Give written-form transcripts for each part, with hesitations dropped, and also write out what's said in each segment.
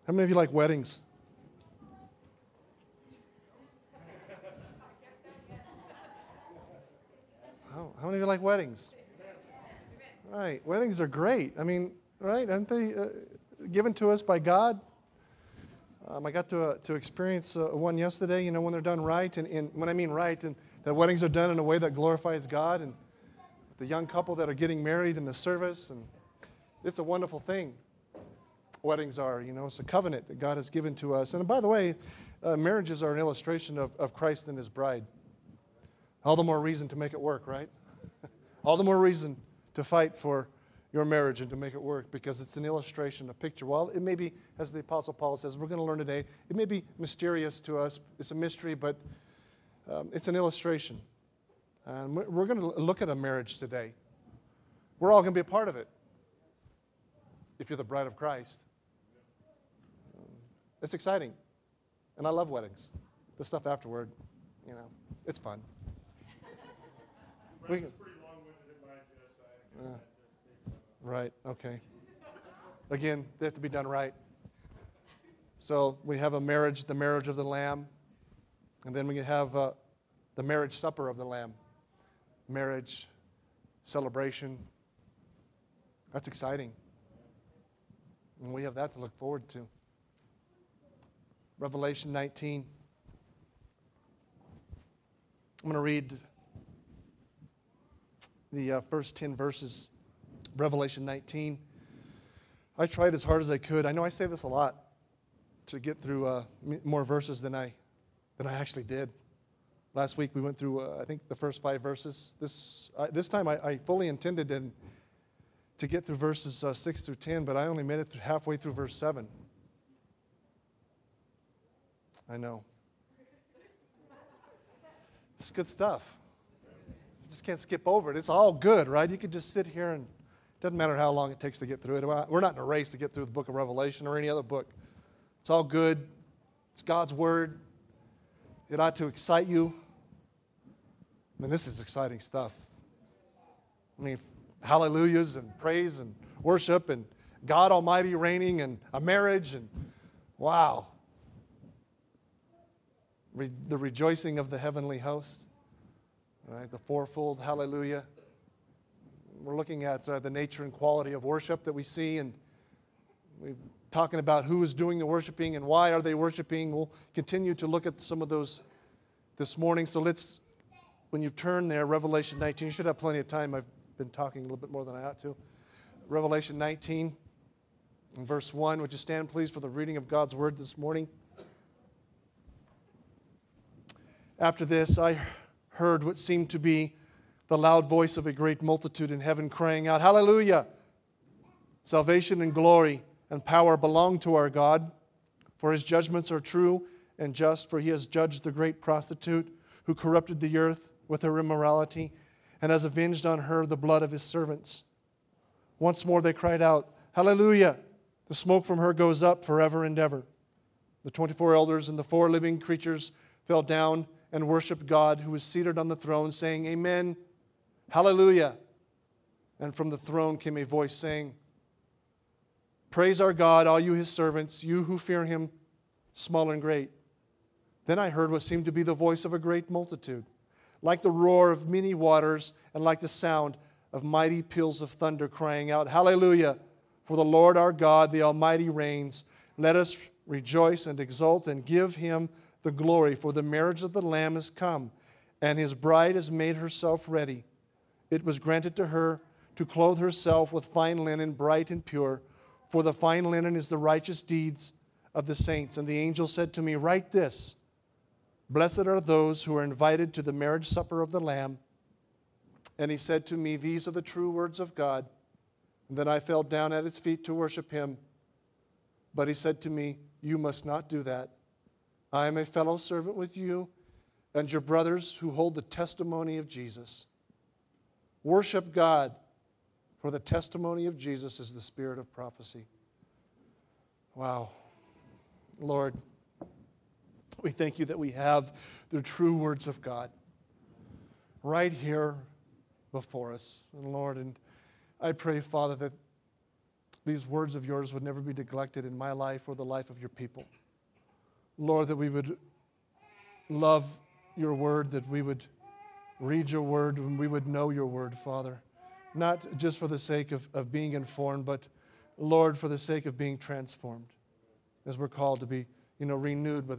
How many of you like weddings? How many of you like weddings? Right. Weddings are great. I mean, right? Aren't they given to us by God? I got to experience one yesterday, you know, when they're done right. And when I mean right, and that weddings are done in a way that glorifies God. And the young couple that are getting married in the service. And it's a wonderful thing. Weddings are, you know, it's a covenant that God has given to us. And by the way, marriages are an illustration of Christ and His bride. All the more reason to make it work, right? All the more reason to fight for your marriage and to make it work, because it's an illustration, a picture. Well, it may be, as the Apostle Paul says, we're going to learn today, it may be mysterious to us. It's a mystery, but it's an illustration. And we're going to look at a marriage today. We're all going to be a part of it if you're the bride of Christ. It's exciting. And I love weddings. The stuff afterward, you know, it's fun. It's pretty long-winded in my guess. Right, okay. Again, they have to be done right. So we have a marriage, the marriage of the Lamb, and then we have the marriage supper of the Lamb. Marriage, celebration. That's exciting. And we have that to look forward to. Revelation 19. I'm going to read the first 10 verses. Revelation 19. I tried as hard as I could. I know I say this a lot, to get through more verses than I actually did. Last week we went through, I think, the first 5 verses. This time I fully intended to get through verses 6 through 10, but I only made it halfway through verse 7. I know. It's good stuff. You just can't skip over it. It's all good, right? You could just sit here and it doesn't matter how long it takes to get through it. We're not in a race to get through the book of Revelation or any other book. It's all good. It's God's Word. It ought to excite you. I mean, this is exciting stuff. I mean, hallelujahs and praise and worship and God Almighty reigning and a marriage and wow. The rejoicing of the heavenly host. Right, the fourfold hallelujah. We're looking at the nature and quality of worship that we see, and we're talking about who is doing the worshiping and why are they worshiping. We'll continue to look at some of those this morning. So let's, when you turn there, Revelation 19, you should have plenty of time. I've been talking a little bit more than I ought to. Revelation 19, in verse 1. Would you stand, please, for the reading of God's Word this morning? After this, I heard what seemed to be the loud voice of a great multitude in heaven crying out, Hallelujah! Salvation and glory and power belong to our God, for His judgments are true and just, for He has judged the great prostitute who corrupted the earth with her immorality and has avenged on her the blood of His servants. Once more they cried out, Hallelujah! The smoke from her goes up forever and ever. The 24 elders and the 4 living creatures fell down and worshiped God who is seated on the throne, saying, Amen, Hallelujah. And from the throne came a voice saying, Praise our God, all you His servants, you who fear Him, small and great. Then I heard what seemed to be the voice of a great multitude, like the roar of many waters and like the sound of mighty peals of thunder, crying out, Hallelujah, for the Lord our God, the Almighty reigns. Let us rejoice and exult and give Him the glory, for the marriage of the Lamb is come, and His bride has made herself ready. It was granted to her to clothe herself with fine linen, bright and pure, for the fine linen is the righteous deeds of the saints. And the angel said to me, Write this, Blessed are those who are invited to the marriage supper of the Lamb. And he said to me, These are the true words of God. And then I fell down at His feet to worship Him. But he said to me, You must not do that. I am a fellow servant with you and your brothers who hold the testimony of Jesus. Worship God, for the testimony of Jesus is the spirit of prophecy. Wow. Lord, we thank You that we have the true words of God right here before us. And Lord, and I pray, Father, that these words of yours would never be neglected in my life or the life of your people. Lord, that we would love your word, that we would read your word, and we would know your word, Father. Not just for the sake of being informed, but, Lord, for the sake of being transformed, as we're called to be, renewed by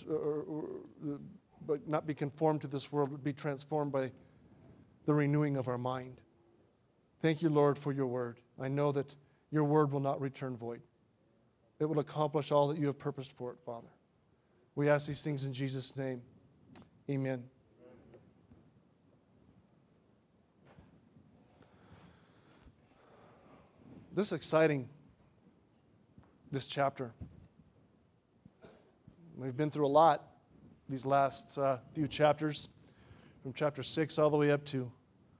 but not be conformed to this world, but be transformed by the renewing of our mind. Thank you, Lord, for your word. I know that your word will not return void. It will accomplish all that you have purposed for it, Father. We ask these things in Jesus' name. Amen. This is exciting, this chapter. We've been through a lot these last few chapters, from chapter 6 all the way up to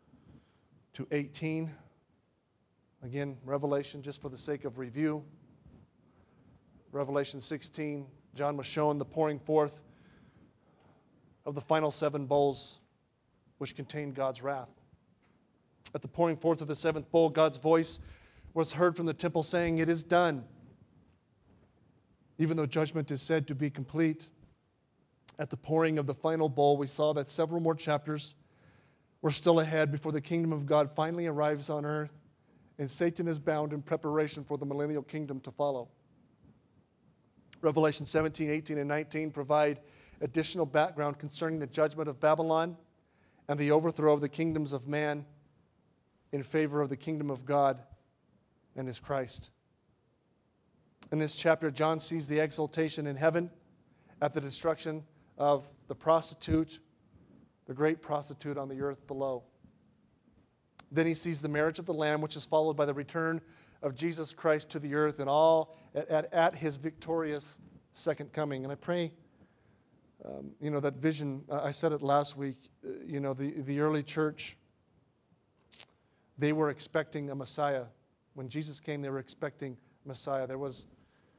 18. Again, Revelation, just for the sake of review. Revelation 16, John was shown the pouring forth of the final 7 bowls, which contained God's wrath. At the pouring forth of the 7th bowl, God's voice was heard from the temple saying, "It is done." Even though judgment is said to be complete, at the pouring of the final bowl, we saw that several more chapters were still ahead before the kingdom of God finally arrives on earth, and Satan is bound in preparation for the millennial kingdom to follow. Revelation 17, 18, and 19 provide additional background concerning the judgment of Babylon and the overthrow of the kingdoms of man in favor of the kingdom of God and his Christ. In this chapter, John sees the exaltation in heaven at the destruction of the prostitute, the great prostitute on the earth below. Then he sees the marriage of the Lamb, which is followed by the return of Jesus Christ to the earth and all at his victorious second coming. And I pray, that vision, I said it last week, the early church, they were expecting a Messiah. When Jesus came, they were expecting Messiah. There was,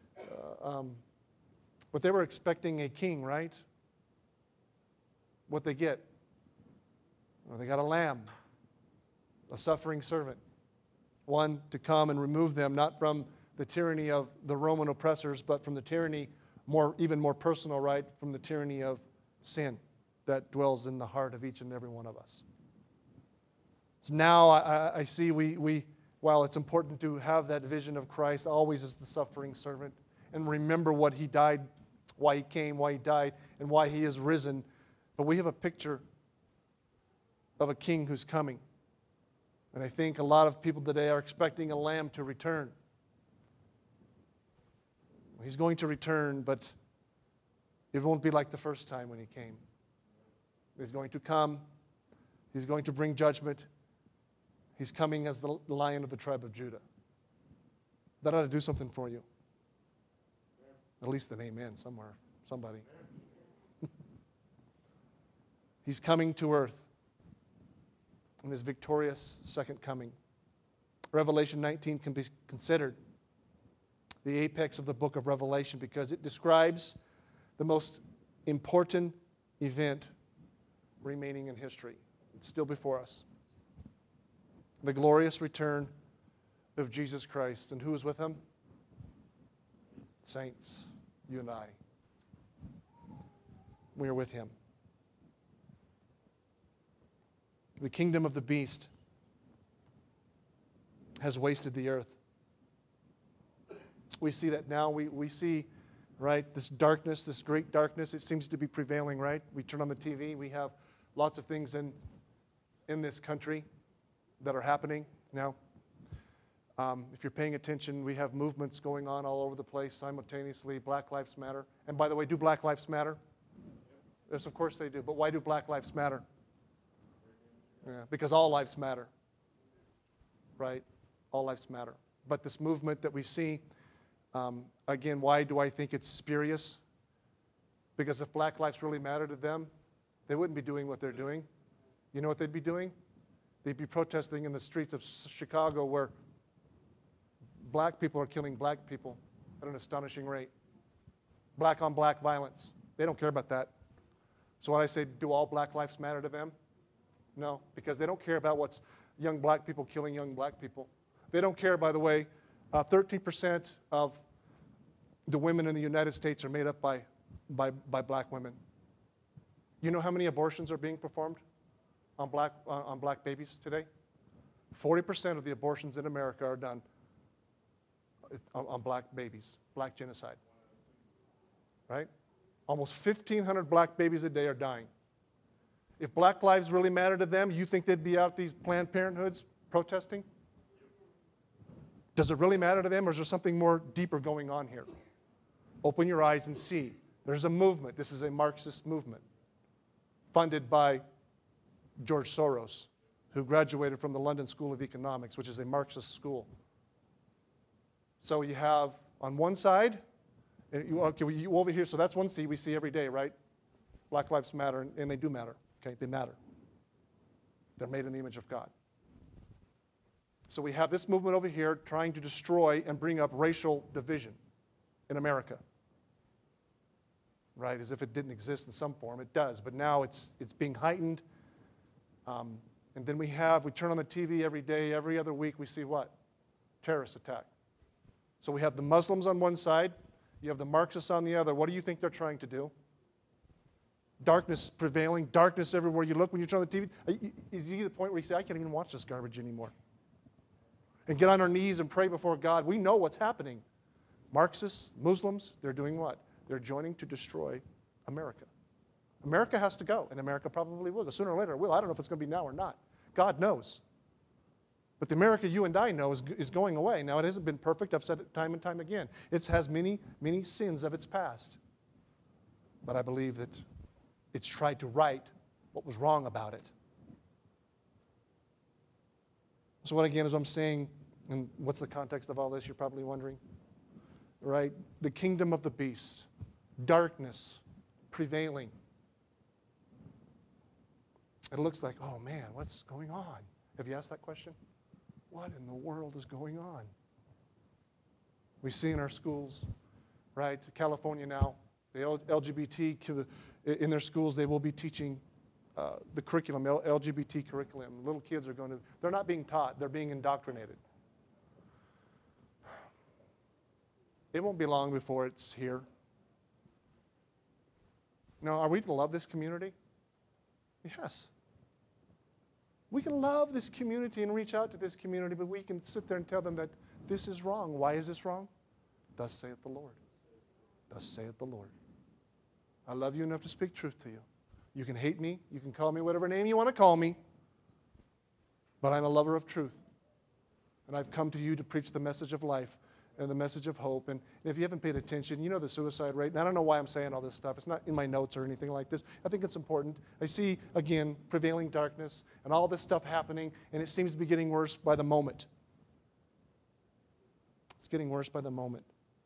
but they were expecting a king, right? What they get? Well, they got a lamb, a suffering servant, one to come and remove them, not from the tyranny of the Roman oppressors, but from the tyranny, even more personal, right, from the tyranny of sin that dwells in the heart of each and every one of us. So now I see while it's important to have that vision of Christ always as the suffering servant and remember what he died, why he came, why he died, and why he is risen, but we have a picture of a king who's coming. And I think a lot of people today are expecting a lamb to return. He's going to return, but it won't be like the first time when he came. He's going to come. He's going to bring judgment. He's coming as the Lion of the tribe of Judah. That ought to do something for you. At least an amen somewhere, somebody. He's coming to earth in his victorious second coming. Revelation 19 can be considered the apex of the book of Revelation because it describes the most important event remaining in history. It's still before us. The glorious return of Jesus Christ. And who is with him? Saints, you and I. We are with him. The kingdom of the beast has wasted the earth. We see that now. We see, right, this darkness, this great darkness, it seems to be prevailing, right? We turn on the TV, we have lots of things in this country that are happening now. If you're paying attention, we have movements going on all over the place simultaneously. Black Lives Matter. And by the way, do Black Lives matter? Yes, of course they do. But why do Black Lives matter? Yeah, because all lives matter. Right? All lives matter. But this movement that we see, again, why do I think it's spurious? Because if black lives really matter to them, they wouldn't be doing what they're doing. You know what they'd be doing? They'd be protesting in the streets of Chicago where black people are killing black people at an astonishing rate. Black on black violence. They don't care about that. So when I say, do all black lives matter to them? No, because they don't care about what's young black people killing young black people. They don't care, by the way, 13% of the women in the United States are made up by black women. You know how many abortions are being performed on black babies today? 40% of the abortions in America are done on black babies, black genocide. Right? Almost 1,500 black babies a day are dying. If black lives really matter to them, you think they'd be out at these Planned Parenthoods protesting? Does it really matter to them, or is there something more deeper going on here? Open your eyes and see. There's a movement. This is a Marxist movement funded by George Soros, who graduated from the London School of Economics, which is a Marxist school. So you have on one side, you over here, so that's one C we see every day, right? Black lives matter, and they do matter. Okay, they matter. They're made in the image of God. So we have this movement over here trying to destroy and bring up racial division in America. Right, as if it didn't exist in some form. It does, but now it's being heightened. And then we turn on the TV every day, every other week, we see what? Terrorist attack. So we have the Muslims on one side, you have the Marxists on the other. What do you think they're trying to do? Darkness prevailing, darkness everywhere you look when you turn on the TV. Is you to the point where you say, I can't even watch this garbage anymore? And get on our knees and pray before God. We know what's happening. Marxists, Muslims, they're doing what? They're joining to destroy America. America has to go, and America probably will. Sooner or later it will. I don't know if it's going to be now or not. God knows. But the America you and I know is going away. Now, it hasn't been perfect. I've said it time and time again. It has many, many sins of its past. But I believe that it's tried to right what was wrong about it. So what, again, as I'm saying, and what's the context of all this, you're probably wondering? Right? The kingdom of the beast. Darkness prevailing. It looks like, oh man, what's going on? Have you asked that question? What in the world is going on? We see in our schools, right? California now, the LGBT in their schools, they will be teaching the curriculum, LGBT curriculum. Little kids are they're not being taught, they're being indoctrinated. It won't be long before it's here. Now, are we to love this community? Yes. We can love this community and reach out to this community, but we can sit there and tell them that this is wrong. Why is this wrong? Thus saith the Lord. Thus saith the Lord. I love you enough to speak truth to you. You can hate me. You can call me whatever name you want to call me. But I'm a lover of truth. And I've come to you to preach the message of life and the message of hope. And if you haven't paid attention, you know the suicide rate. And I don't know why I'm saying all this stuff. It's not in my notes or anything like this. I think it's important. I see, again, prevailing darkness and all this stuff happening, and it seems to be getting worse by the moment. It's getting worse by the moment.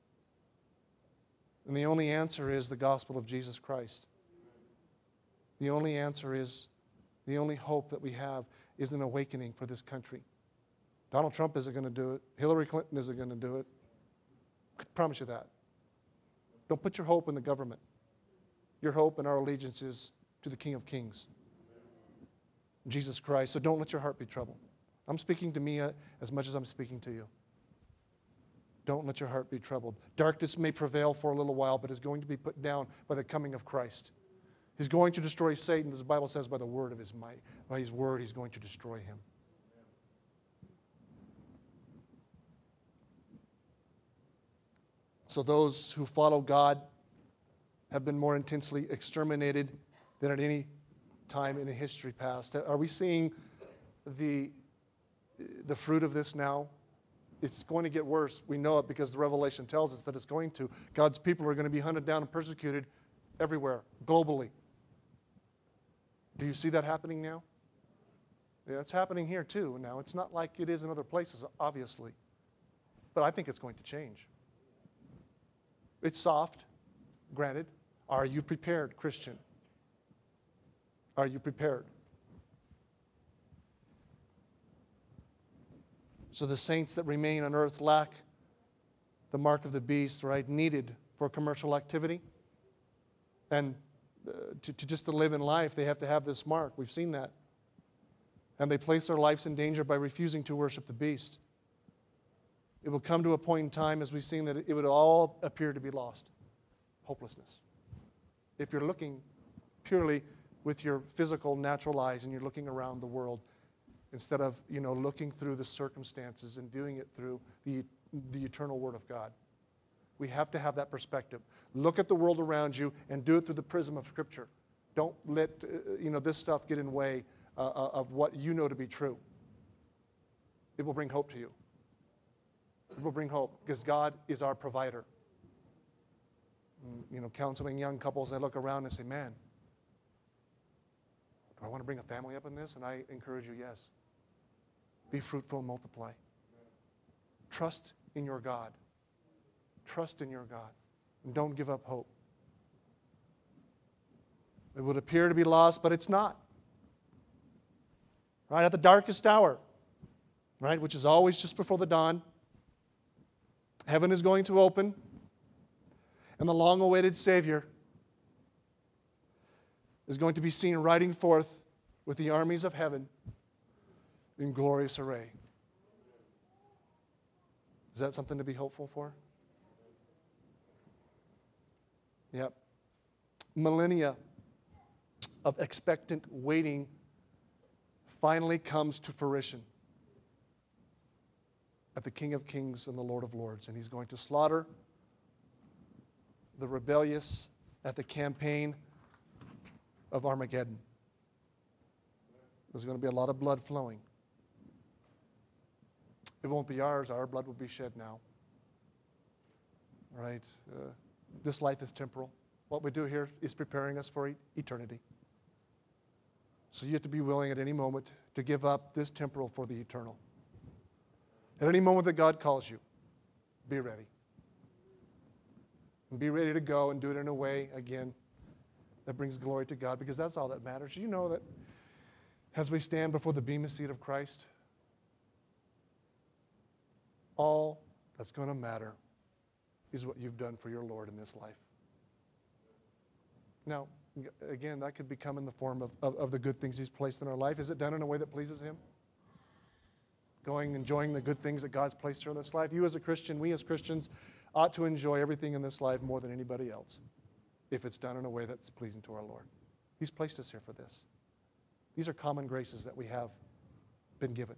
And the only answer is the gospel of Jesus Christ. The only answer is, the only hope that we have is an awakening for this country. Donald Trump isn't going to do it. Hillary Clinton isn't going to do it. I promise you that. Don't put your hope in the government. Your hope and our allegiance is to the King of Kings, Jesus Christ. So don't let your heart be troubled. I'm speaking to me as much as I'm speaking to you. Don't let your heart be troubled. Darkness may prevail for a little while, but is going to be put down by the coming of Christ. He's going to destroy Satan, as the Bible says, by the word of his might. By his word, he's going to destroy him. So those who follow God have been more intensely exterminated than at any time in the history past. Are we seeing the fruit of this now? It's going to get worse. We know it because the Revelation tells us that it's going to. God's people are going to be hunted down and persecuted everywhere, globally. Do you see that happening now? Yeah, it's happening here too now. It's not like it is in other places, obviously. But I think it's going to change. It's soft, granted. Are you prepared, Christian? Are you prepared? So the saints that remain on earth lack the mark of the beast, right, needed for commercial activity. And to live in life, they have to have this mark. We've seen that. And they place their lives in danger by refusing to worship the beast. It will come to a point in time, as we've seen, that it would all appear to be lost. Hopelessness. If you're looking purely with your physical, natural eyes, and you're looking around the world, instead of, looking through the circumstances and viewing it through the eternal Word of God. We have to have that perspective. Look at the world around you and do it through the prism of Scripture. Don't let this stuff get in the way of what you know to be true. It will bring hope to you. It will bring hope because God is our provider. Counseling young couples, they look around and say, man, do I want to bring a family up in this? And I encourage you, yes. Be fruitful and multiply. Trust in your God. Trust in your God. And don't give up hope. It would appear to be lost, but it's not. Right? At the darkest hour, right, which is always just before the dawn, heaven is going to open, and the long-awaited Savior is going to be seen riding forth with the armies of heaven in glorious array. Is that something to be hopeful for? Yep. Millennia of expectant waiting finally comes to fruition at the King of Kings and the Lord of Lords. And He's going to slaughter the rebellious at the campaign of Armageddon. There's going to be a lot of blood flowing. It won't be ours. Our blood will be shed now. Right? This life is temporal. What we do here is preparing us for eternity. So you have to be willing at any moment to give up this temporal for the eternal. At any moment that God calls you, be ready. And be ready to go and do it in a way, again, that brings glory to God, because that's all that matters. You know that as we stand before the bema seat of Christ, all that's going to matter is what you've done for your Lord in this life. Now, again, that could become in the form of the good things He's placed in our life. Is it done in a way that pleases Him? Going, enjoying the good things that God's placed here in this life. You as a Christian, we as Christians, ought to enjoy everything in this life more than anybody else if it's done in a way that's pleasing to our Lord. He's placed us here for this. These are common graces that we have been given.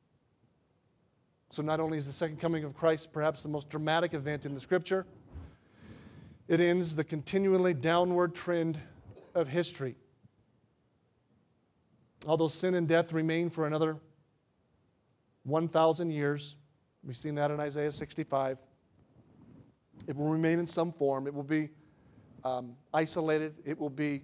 So not only is the second coming of Christ perhaps the most dramatic event in the Scripture, it ends the continually downward trend of history. Although sin and death remain for another 1,000 years, we've seen that in Isaiah 65, it will remain in some form. It will be isolated. It will be,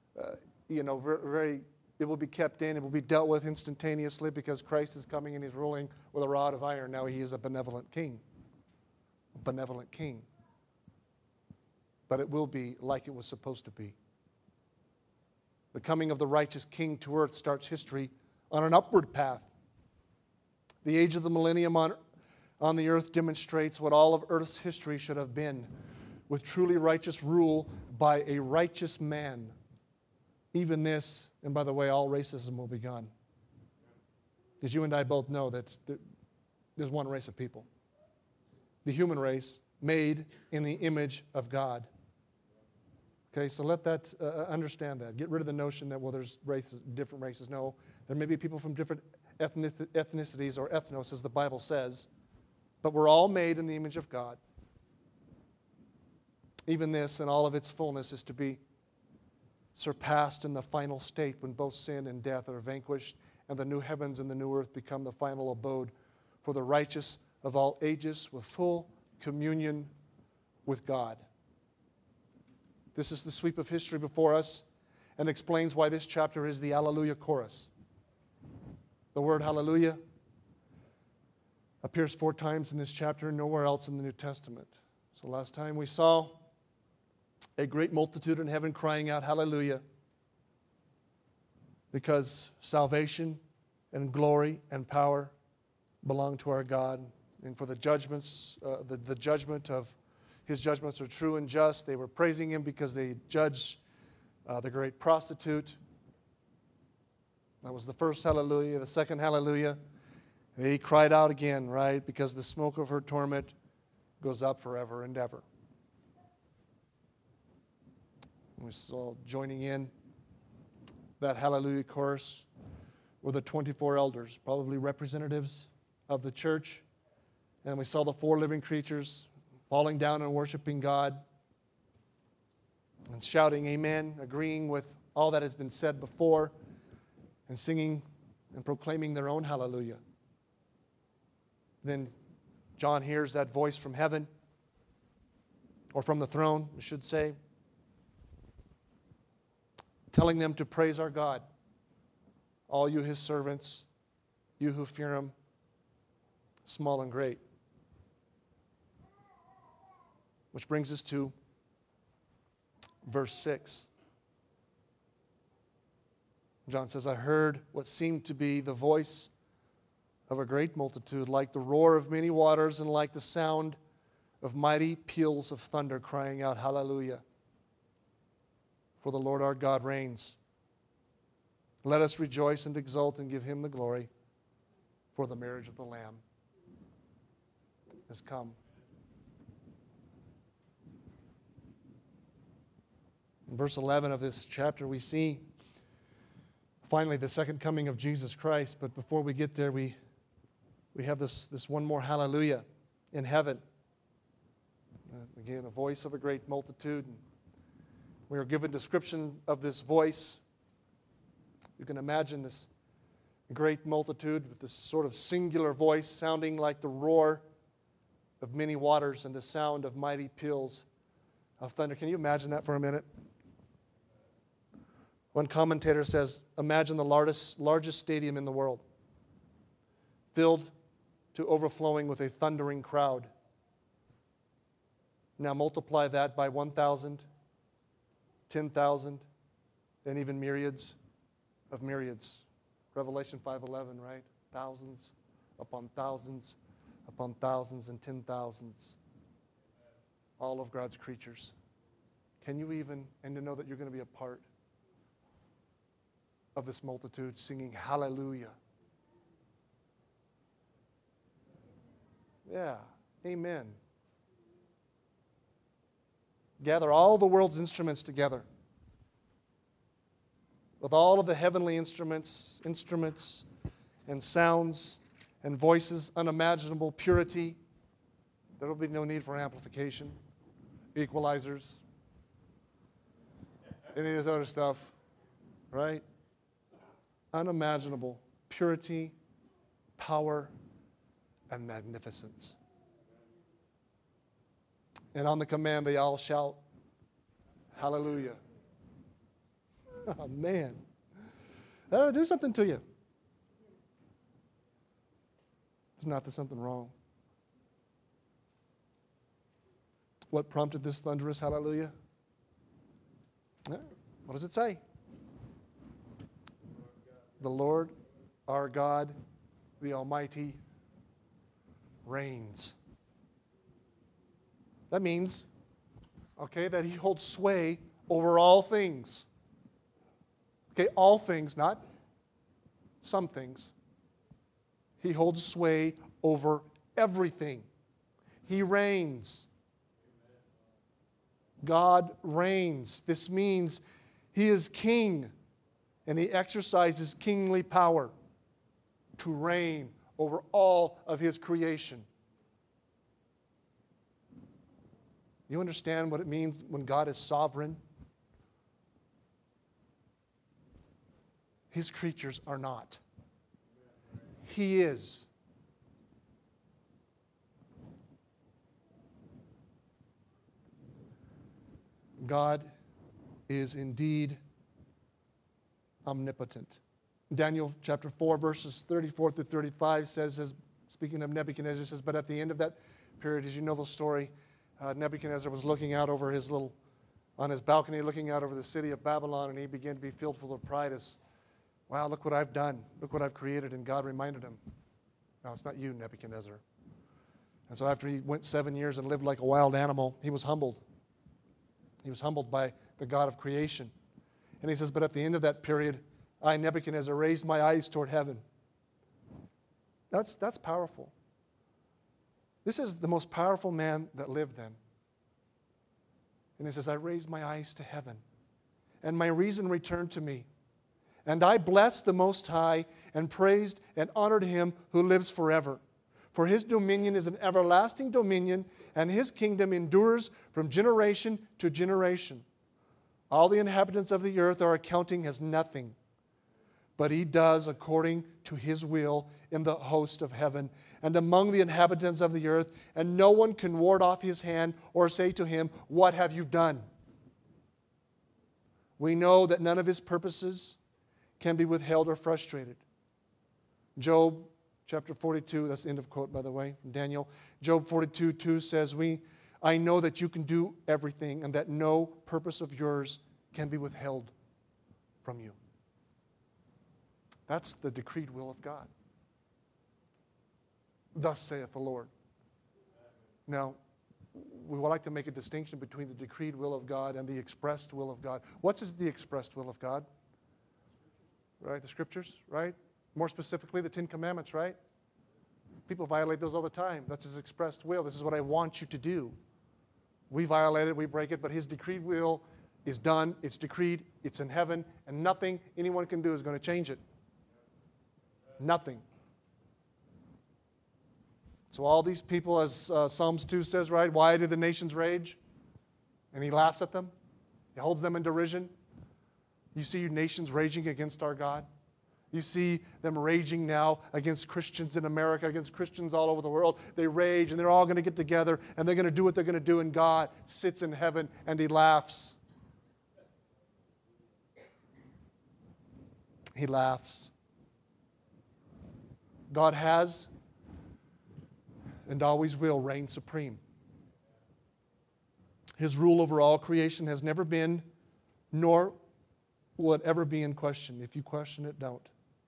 it will be kept in. It will be dealt with instantaneously because Christ is coming and He's ruling with a rod of iron. Now He is a benevolent king. A benevolent king. But it will be like it was supposed to be. The coming of the righteous king to earth starts history on an upward path. The age of the millennium on the earth demonstrates what all of earth's history should have been, with truly righteous rule by a righteous man. Even this, and by the way, all racism will be gone. Because you and I both know that there's one race of people. The human race, made in the image of God. Okay, so let that, understand that. Get rid of the notion that, well, there's races, different races. No, there may be people from different ethnicities or ethnos, as the Bible says, but we're all made in the image of God. Even this, in all of its fullness, is to be surpassed in the final state when both sin and death are vanquished and the new heavens and the new earth become the final abode for the righteous of all ages with full communion with God. This is the sweep of history before us and explains why this chapter is the Hallelujah chorus. The word hallelujah appears 4 times in this chapter and nowhere else in the New Testament. So last time we saw a great multitude in heaven crying out hallelujah because salvation and glory and power belong to our God. And for the judgments, the judgment of His judgments are true and just. They were praising Him because they judged the great prostitute. That was the first hallelujah. The second hallelujah They cried out again, right? Because the smoke of her torment goes up forever and ever. We saw joining in that hallelujah chorus were the 24 elders, probably representatives of the church. And we saw the 4 living creatures falling down and worshiping God and shouting amen, agreeing with all that has been said before, and singing and proclaiming their own hallelujah. Then John hears that voice from heaven, or from the throne, I should say, telling them to praise our God, all you his servants, you who fear him, small and great. Which brings us to verse 6. John says, I heard what seemed to be the voice of a great multitude, like the roar of many waters and like the sound of mighty peals of thunder, crying out, Hallelujah! For the Lord our God reigns. Let us rejoice and exult and give him the glory, for the marriage of the Lamb has come. In verse 11 of this chapter, we see finally the second coming of Jesus Christ. But before we get there, we have this one more hallelujah in heaven. Again, a voice of a great multitude. We are given description of this voice. You can imagine this great multitude with this sort of singular voice sounding like the roar of many waters and the sound of mighty peals of thunder. Can you imagine that for a minute? One commentator says, imagine the largest stadium in the world, filled to overflowing with a thundering crowd. Now multiply that by 1,000, 10,000, and even myriads of myriads. Revelation 5:11, right? Thousands upon thousands upon thousands and 10,000s. All of God's creatures. Can you even, and to know that you're going to be a part of this multitude singing hallelujah. Yeah, amen. Gather all the world's instruments together. With all of the heavenly instruments and sounds and voices, unimaginable purity. There will be no need for amplification, equalizers, any of this other stuff, right? Unimaginable purity, power, and magnificence. And on the command, they all shout, hallelujah. Oh, man. That'll do something to you. There's not there's something wrong. What prompted this thunderous hallelujah? What does it say? The Lord, our God, the Almighty, reigns. That means, that He holds sway over all things. All things, not some things. He holds sway over everything. He reigns. God reigns. This means He is king, and He exercises kingly power to reign over all of His creation. You understand what it means when God is sovereign? His creatures are not. He is. God is indeed omnipotent. Daniel chapter 4, verses 34 through 35 says, speaking of Nebuchadnezzar, says, but at the end of that period, as you know the story, Nebuchadnezzar was looking out over on his balcony, looking out over the city of Babylon, and he began to be filled full of pride as, wow, look what I've done. Look what I've created. And God reminded him, no, it's not you, Nebuchadnezzar. And so after he went 7 years and lived like a wild animal, he was humbled. He was humbled by the God of creation. And he says, but at the end of that period, I, Nebuchadnezzar, raised my eyes toward heaven. That's powerful. This is the most powerful man that lived then. And he says, I raised my eyes to heaven, and my reason returned to me. And I blessed the Most High, and praised and honored him who lives forever. For his dominion is an everlasting dominion, and his kingdom endures from generation to generation. All the inhabitants of the earth are accounting as nothing, but he does according to his will in the host of heaven and among the inhabitants of the earth, and no one can ward off his hand or say to him, what have you done? We know that none of his purposes can be withheld or frustrated. Job chapter 42, that's the end of quote, by the way, from Daniel. Job 42:2 says, I know that you can do everything, and that no purpose of yours can be withheld from you. That's the decreed will of God. Thus saith the Lord. Now, we would like to make a distinction between the decreed will of God and the expressed will of God. What is the expressed will of God? Right, the Scriptures, right? More specifically, the Ten Commandments, right? People violate those all the time. That's his expressed will. This is what I want you to do. We violate it, we break it, but his decreed will is done, it's decreed, it's in heaven, and nothing anyone can do is going to change it. Nothing. So all these people, as Psalms 2 says, right, why do the nations rage? And he laughs at them. He holds them in derision. You see nations raging against our God. You see them raging now against Christians in America, against Christians all over the world. They rage, and they're all going to get together, and they're going to do what they're going to do, and God sits in heaven, and he laughs. He laughs. God has and always will reign supreme. His rule over all creation has never been, nor will it ever be in question. If you question it, don't.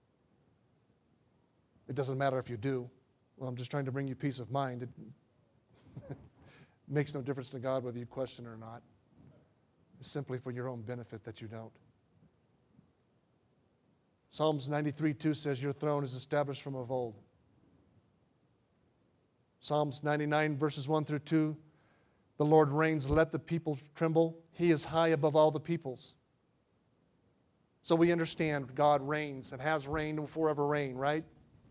It doesn't matter if you do. Well, I'm just trying to bring you peace of mind. It makes no difference to God whether you question it or not. It's simply for your own benefit that you don't. Psalms 93:2 says, your throne is established from of old. Psalms 99 verses 1 through 2, the Lord reigns, let the people tremble. He is high above all the peoples. So we understand God reigns and has reigned and will forever reign, right?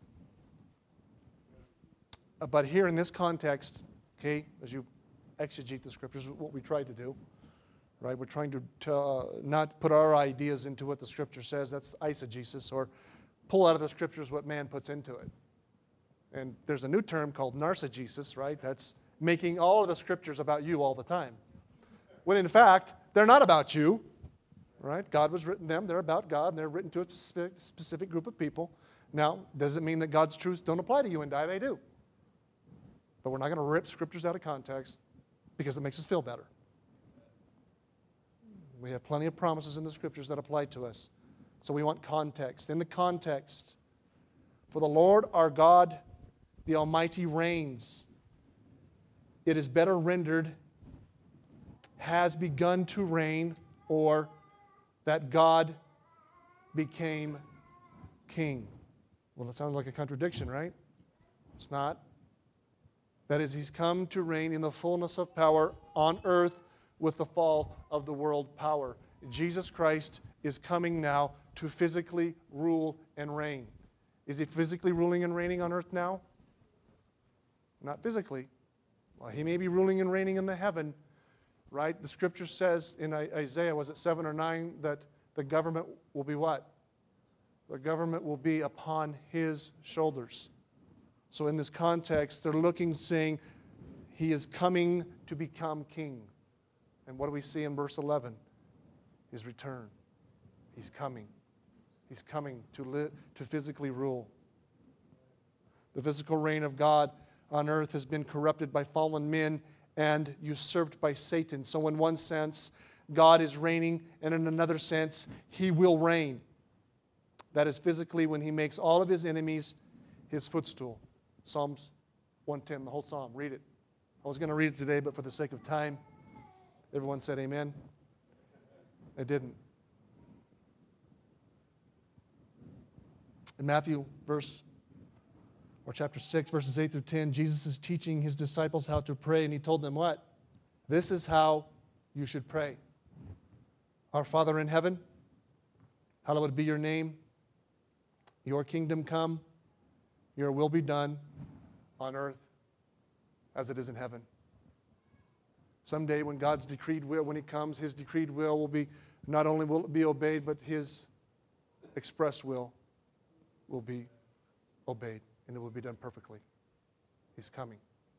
But here in this context, okay, as you exegete the Scriptures, what we try to do, right? We're trying to not put our ideas into what the Scripture says. That's eisegesis, or pull out of the Scriptures what man puts into it. And there's a new term called narcigesis, right? That's making all of the Scriptures about you all the time. When in fact, they're not about you, right? God was written them. They're about God, and they're written to a specific group of people. Now, does it mean that God's truths don't apply to you and I? They do. But we're not going to rip Scriptures out of context because it makes us feel better. We have plenty of promises in the Scriptures that apply to us. So we want context. In the context, for the Lord our God, the Almighty reigns. It is better rendered, has begun to reign, or that God became king. Well, that sounds like a contradiction, right? It's not. That is, he's come to reign in the fullness of power on earth with the fall of the world power. Jesus Christ is coming now to physically rule and reign. Is he physically ruling and reigning on earth now? Not physically. Well, he may be ruling and reigning in the heaven, right? The Scripture says in Isaiah, was it 7 or 9, that the government will be what? The government will be upon his shoulders. So in this context, they're looking, saying, he is coming to become king. And what do we see in verse 11? His return. He's coming. He's coming to physically rule. The physical reign of God on earth has been corrupted by fallen men and usurped by Satan. So in one sense, God is reigning, and in another sense, he will reign. That is physically when he makes all of his enemies his footstool. Psalms 110, the whole psalm. Read it. I was going to read it today, but for the sake of time, everyone said amen. I didn't. In Matthew, verse or chapter 6, verses 8 through 10, Jesus is teaching his disciples how to pray, and he told them what? This is how you should pray. Our Father in heaven, hallowed be your name. Your kingdom come, your will be done on earth as it is in heaven. Someday when God's decreed will, when he comes, his decreed will be, not only will it be obeyed, but his express will be obeyed, and it will be done perfectly. He's coming.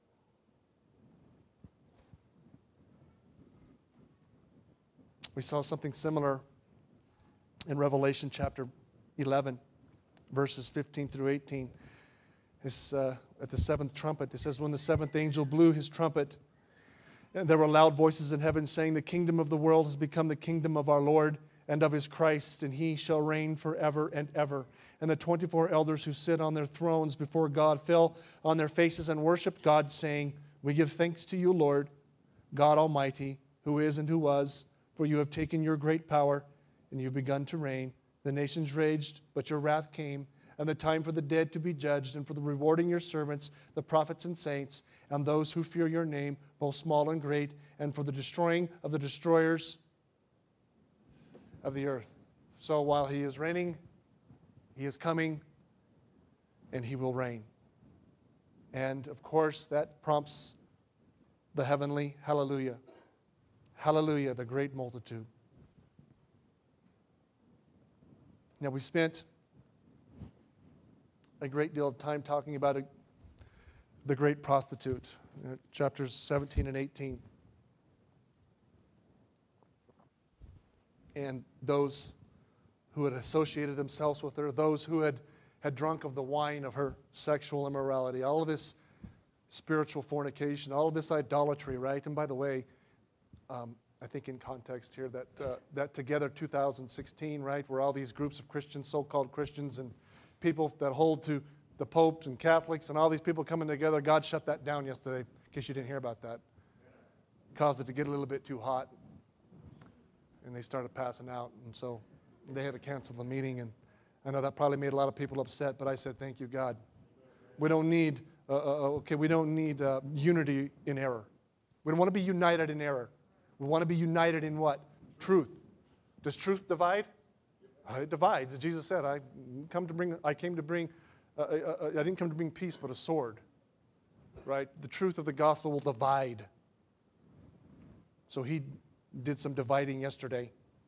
We saw something similar in Revelation chapter 11, verses 15 through 18. It's, at the seventh trumpet, it says, when the seventh angel blew his trumpet, and there were loud voices in heaven saying, the kingdom of the world has become the kingdom of our Lord and of his Christ, and he shall reign forever and ever. And the 24 elders who sit on their thrones before God fell on their faces and worshiped God, saying, we give thanks to you, Lord, God Almighty, who is and who was, for you have taken your great power, and you've begun to reign. The nations raged, but your wrath came, and the time for the dead to be judged, and for the rewarding your servants, the prophets and saints, and those who fear your name, both small and great, and for the destroying of the destroyers of the earth. So while he is reigning, he is coming, and he will reign. And of course, that prompts the heavenly hallelujah. Hallelujah, the great multitude. Now, we spent a great deal of time talking about the great prostitute, chapters 17 and 18. And those who had associated themselves with her, those who had drunk of the wine of her sexual immorality, all of this spiritual fornication, all of this idolatry, right? And by the way, I think in context here that Together 2016, right, where all these groups of Christians, so-called Christians, and people that hold to the Pope and Catholics and all these people coming together, God shut that down yesterday, in case you didn't hear about that. Caused it to get a little bit too hot, and they started passing out, and so they had to cancel the meeting, and I know that probably made a lot of people upset, but I said, thank you, God. We don't need, unity in error. We don't want to be united in error. We want to be united in what? Truth. Does truth divide? It divides. Jesus said, I didn't come to bring peace, but a sword. Right? The truth of the gospel will divide. So he did some dividing yesterday.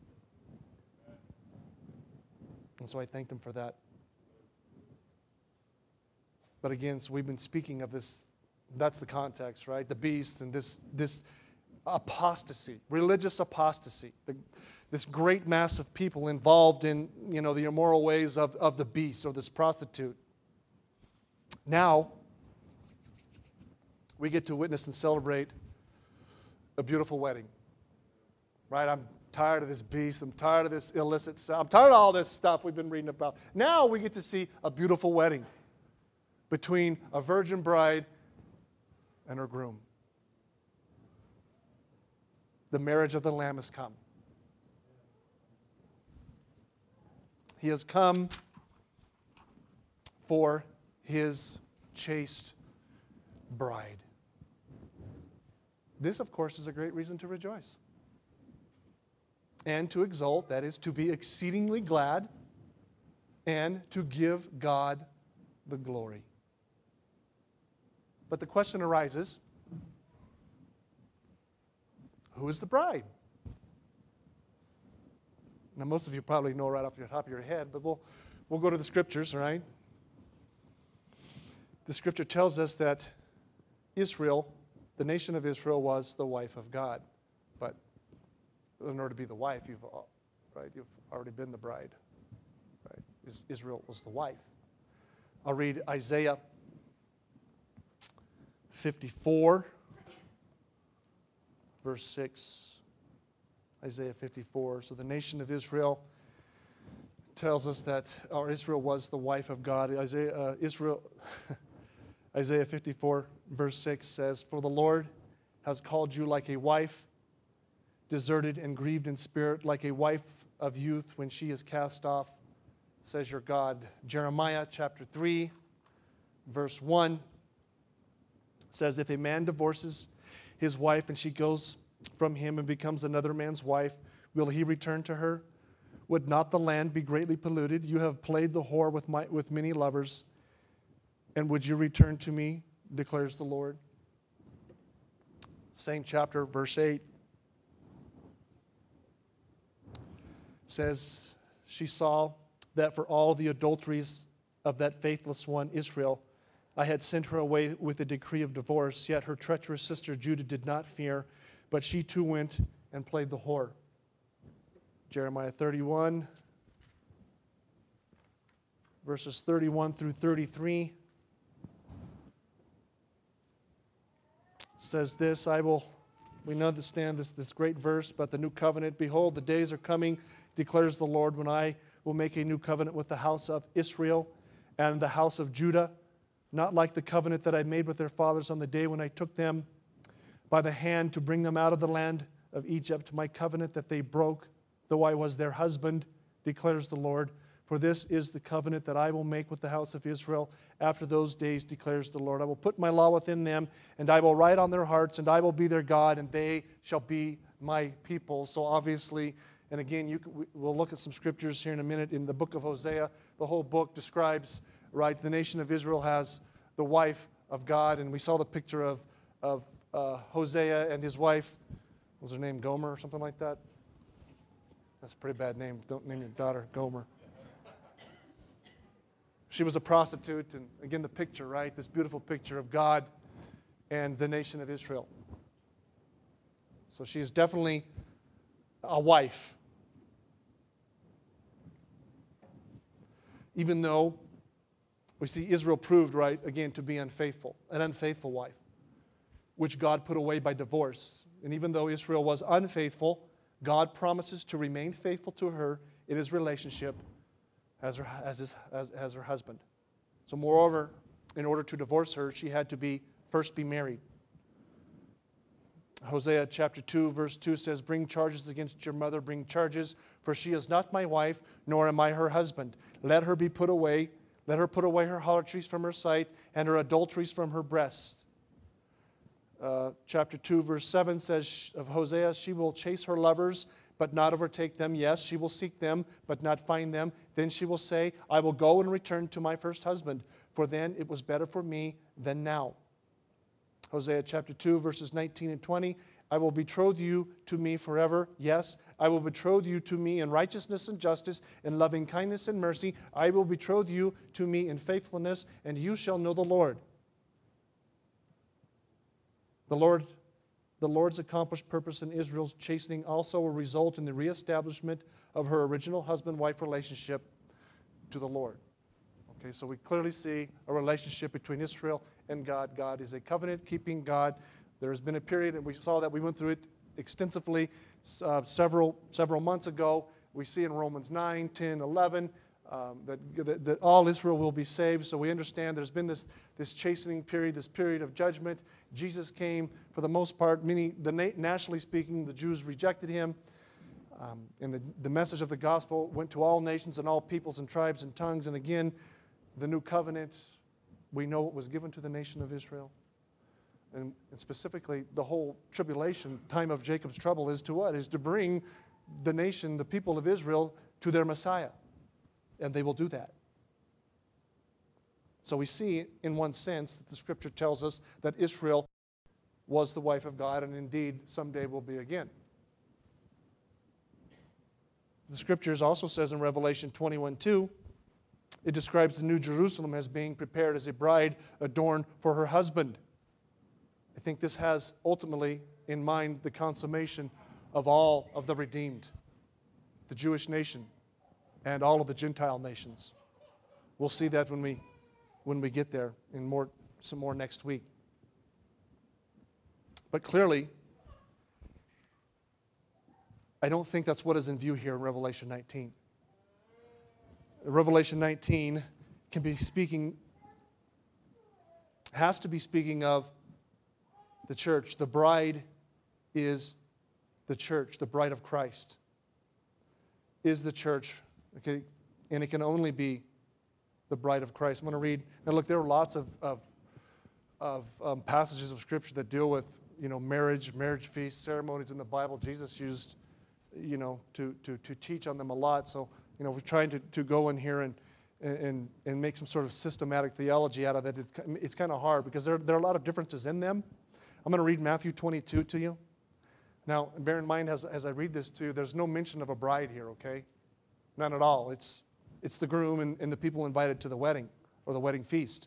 And so I thanked him for that. But again, so we've been speaking of this, that's the context, right? The beast and this apostasy, religious apostasy, this great mass of people involved in, the immoral ways of the beast or this prostitute. Now, we get to witness and celebrate a beautiful wedding, right? I'm tired of this beast. I'm tired of this illicit stuff. I'm tired of all this stuff we've been reading about. Now we get to see a beautiful wedding between a virgin bride and her groom. The marriage of the Lamb has come. He has come for his chaste bride. This, of course, is a great reason to rejoice and to exult, that is, to be exceedingly glad and to give God the glory. But the question arises, who is the bride? Now, most of you probably know right off the top of your head, but we'll go to the scriptures, all right? The scripture tells us that Israel, the nation of Israel, was the wife of God. But in order to be the wife, you've already been the bride. Right? Israel was the wife. I'll read Isaiah 54, verse 6. Isaiah 54. So the nation of Israel tells us that Israel was the wife of God. Isaiah 54, verse 6 says, "For the Lord has called you like a wife, deserted and grieved in spirit, like a wife of youth when she is cast off, says your God." Jeremiah chapter 3, Verse 1 says, if a man divorces his wife and she goes from him and becomes another man's wife, will he return to her? Would not the land be greatly polluted? You have played the whore with many lovers, and would you return to me, declares the Lord? Same chapter, verse 8 says, she saw that for all the adulteries of that faithless one, Israel, I had sent her away with a decree of divorce, yet her treacherous sister Judah did not fear, but she too went and played the whore. Jeremiah 31, verses 31 through 33 says this, we understand this great verse, but the new covenant, behold, the days are coming, declares the Lord, when I will make a new covenant with the house of Israel and the house of Judah, not like the covenant that I made with their fathers on the day when I took them by the hand to bring them out of the land of Egypt, my covenant that they broke, though I was their husband, declares the Lord. For this is the covenant that I will make with the house of Israel after those days, declares the Lord. I will put my law within them, and I will write on their hearts, and I will be their God, and they shall be my people. So obviously, and again, we'll look at some scriptures here in a minute. In the book of Hosea, the whole book describes, right, the nation of Israel has the wife of God, and we saw the picture of Hosea and his wife. What was her name, Gomer or something like that? That's a pretty bad name. Don't name your daughter Gomer. She was a prostitute, and again, the picture, right? This beautiful picture of God and the nation of Israel. So she is definitely a wife. Even though we see Israel proved, right, again, to be unfaithful, an unfaithful wife, which God put away by divorce. And even though Israel was unfaithful, God promises to remain faithful to her in his relationship as her husband. So moreover, in order to divorce her, she had to first be married. Hosea chapter 2, verse 2 says, bring charges against your mother, bring charges, for she is not my wife, nor am I her husband. Let her be put away. Let her put away her harlotries from her sight, and her adulteries from her breasts. Chapter 2, verse 7 says of Hosea, she will chase her lovers, but not overtake them. Yes, she will seek them, but not find them. Then she will say, I will go and return to my first husband, for then it was better for me than now. Hosea chapter 2, verses 19 and 20, I will betroth you to me forever. Yes, I will betroth you to me in righteousness and justice, in loving kindness and mercy. I will betroth you to me in faithfulness, and you shall know the Lord. The Lord's accomplished purpose in Israel's chastening also will result in the reestablishment of her original husband-wife relationship to the Lord. Okay, so we clearly see a relationship between Israel and God. God is a covenant-keeping God. There has been a period, and we saw that we went through it extensively several months ago. We see in Romans 9, 10, 11 that all Israel will be saved. So we understand there's been this chastening period, this period of judgment. Jesus came, for the most part, nationally speaking, the Jews rejected him. And the message of the gospel went to all nations and all peoples and tribes and tongues. And again, the new covenant, we know it was given to the nation of Israel. And specifically, the whole tribulation, time of Jacob's trouble, is to what? Is to bring the nation, the people of Israel, to their Messiah. And they will do that. So we see, in one sense, that the Scripture tells us that Israel was the wife of God, and indeed, someday will be again. The Scriptures also says in Revelation 21:2, it describes the New Jerusalem as being prepared as a bride adorned for her husband. I think this has ultimately in mind the consummation of all of the redeemed, the Jewish nation, and all of the Gentile nations. We'll see that when we get there in some more next week. But clearly, I don't think that's what is in view here in Revelation 19. Revelation 19 has to be speaking of the church. The bride is the church, the bride of Christ is the church. Okay, and it can only be the bride of Christ. I'm going to read. Now, look, there are lots of passages of Scripture that deal with, marriage feasts, ceremonies in the Bible. Jesus used, to teach on them a lot. So, we're trying to go in here and make some sort of systematic theology out of it. It's kind of hard because there are a lot of differences in them. I'm going to read Matthew 22 to you. Now, bear in mind as I read this to you, there's no mention of a bride here, okay? None at all. It's the groom and the people invited to the wedding or the wedding feast.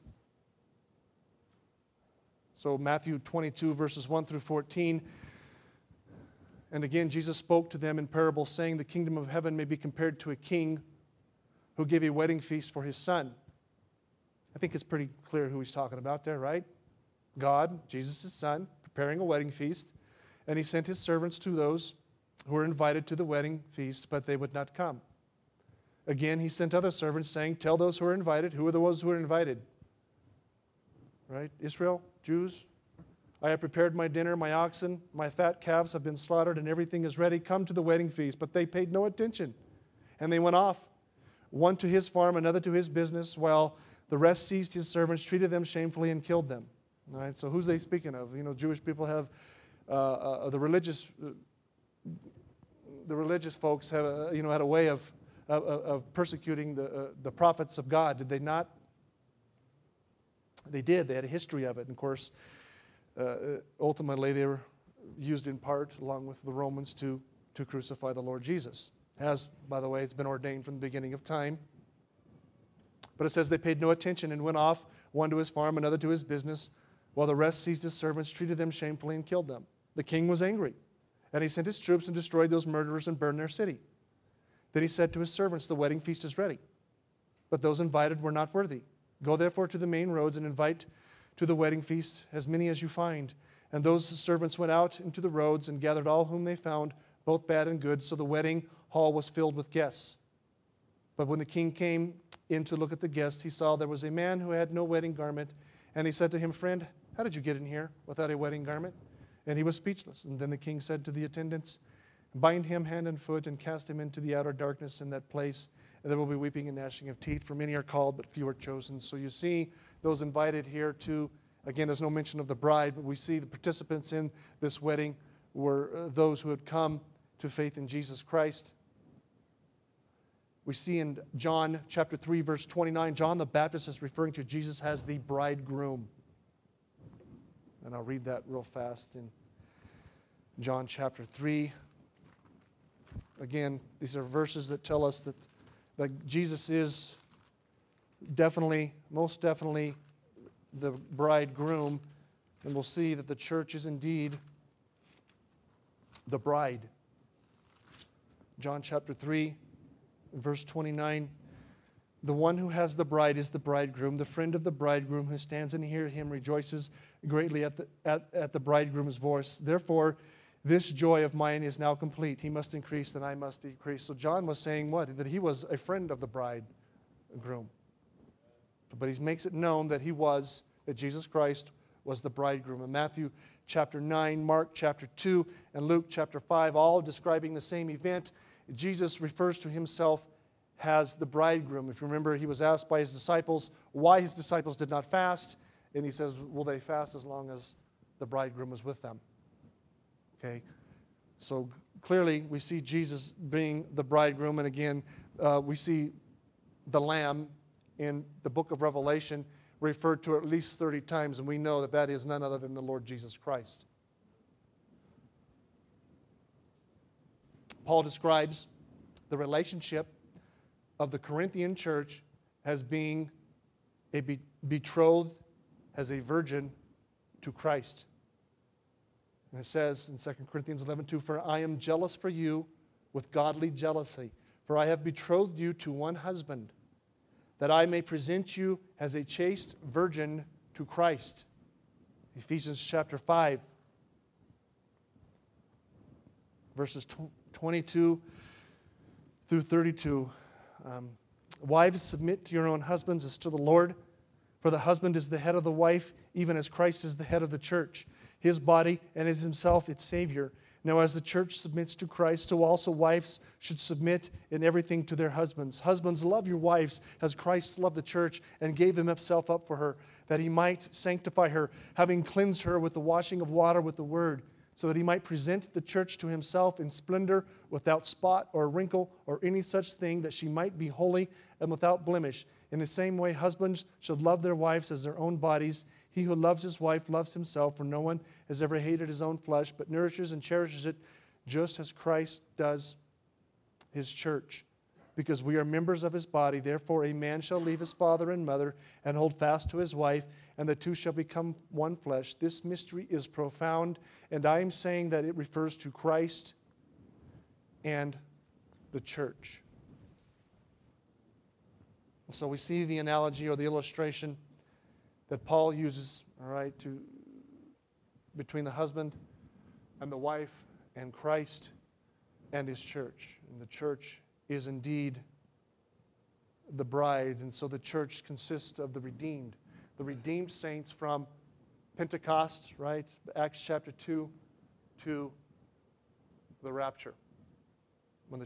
So Matthew 22, verses 1 through 14. And again, Jesus spoke to them in parables, saying, the kingdom of heaven may be compared to a king who gave a wedding feast for his son. I think it's pretty clear who he's talking about there, right? God, Jesus' son, preparing a wedding feast. And he sent his servants to those who were invited to the wedding feast, but they would not come. Again, he sent other servants, saying, tell those who are invited, who are the ones who are invited? Right? Israel, Jews. I have prepared my dinner, my oxen, my fat calves have been slaughtered, and everything is ready. Come to the wedding feast. But they paid no attention. And they went off, one to his farm, another to his business, while the rest seized his servants, treated them shamefully, and killed them. All right, so who's they speaking of? Jewish people have, the religious folks have, had a way of persecuting the prophets of God. Did they not? They did. They had a history of it. And of course, ultimately they were used in part, along with the Romans, to crucify the Lord Jesus. As, by the way, it's been ordained from the beginning of time. But it says they paid no attention and went off, one to his farm, another to his business, while the rest seized his servants, treated them shamefully, and killed them. The king was angry, and he sent his troops and destroyed those murderers and burned their city. Then he said to his servants, the wedding feast is ready, but those invited were not worthy. Go therefore to the main roads and invite to the wedding feast as many as you find. And those servants went out into the roads and gathered all whom they found, both bad and good, so the wedding hall was filled with guests. But when the king came in to look at the guests, he saw there was a man who had no wedding garment, and he said to him, friend, how did you get in here without a wedding garment? And he was speechless. And then the king said to the attendants, bind him hand and foot and cast him into the outer darkness in that place. And there will be weeping and gnashing of teeth, for many are called, but few are chosen. So you see those invited here to, again, there's no mention of the bride, but we see the participants in this wedding were those who had come to faith in Jesus Christ. We see in John chapter 3, verse 29, John the Baptist is referring to Jesus as the bridegroom. And I'll read that real fast in John chapter 3. Again, these are verses that tell us that Jesus is definitely, most definitely, the bridegroom. And we'll see that the church is indeed the bride. John chapter 3, verse 29. The one who has the bride is the bridegroom. The friend of the bridegroom who stands and hears him rejoices greatly at the bridegroom's voice. Therefore, this joy of mine is now complete. He must increase and I must decrease. So John was saying what? That he was a friend of the bridegroom. But he makes it known that that Jesus Christ was the bridegroom. In Matthew chapter 9, Mark chapter 2, and Luke chapter 5, all describing the same event, Jesus refers to himself as the bridegroom. If you remember, he was asked by his disciples why his disciples did not fast. And he says, will they fast as long as the bridegroom is with them? Okay, so clearly we see Jesus being the bridegroom. And again, we see the Lamb in the book of Revelation referred to at least 30 times. And we know that that is none other than the Lord Jesus Christ. Paul describes the relationship of the Corinthian church as being a betrothed as a virgin to Christ. And it says in 2 Corinthians 11:2, for I am jealous for you with godly jealousy, for I have betrothed you to one husband, that I may present you as a chaste virgin to Christ. Ephesians chapter 5, verses 22 through 32. Wives, submit to your own husbands as to the Lord, for the husband is the head of the wife, even as Christ is the head of the church, his body, and is himself its Savior. Now, as the church submits to Christ, so also wives should submit in everything to their husbands. Husbands, love your wives as Christ loved the church and gave himself up for her, that he might sanctify her, having cleansed her with the washing of water with the word, so that he might present the church to himself in splendor, without spot or wrinkle or any such thing, that she might be holy and without blemish. In the same way, husbands should love their wives as their own bodies. He who loves his wife loves himself, for no one has ever hated his own flesh, but nourishes and cherishes it, just as Christ does his church, because we are members of his body. Therefore a man shall leave his father and mother and hold fast to his wife, and the two shall become one flesh. This mystery is profound, and I am saying that it refers to Christ and the church. So we see the analogy or the illustration that Paul uses, all right, between the husband and the wife and Christ and his church. And the church is indeed the bride, and so the church consists of the redeemed saints from Pentecost, right, Acts chapter 2, to the rapture. When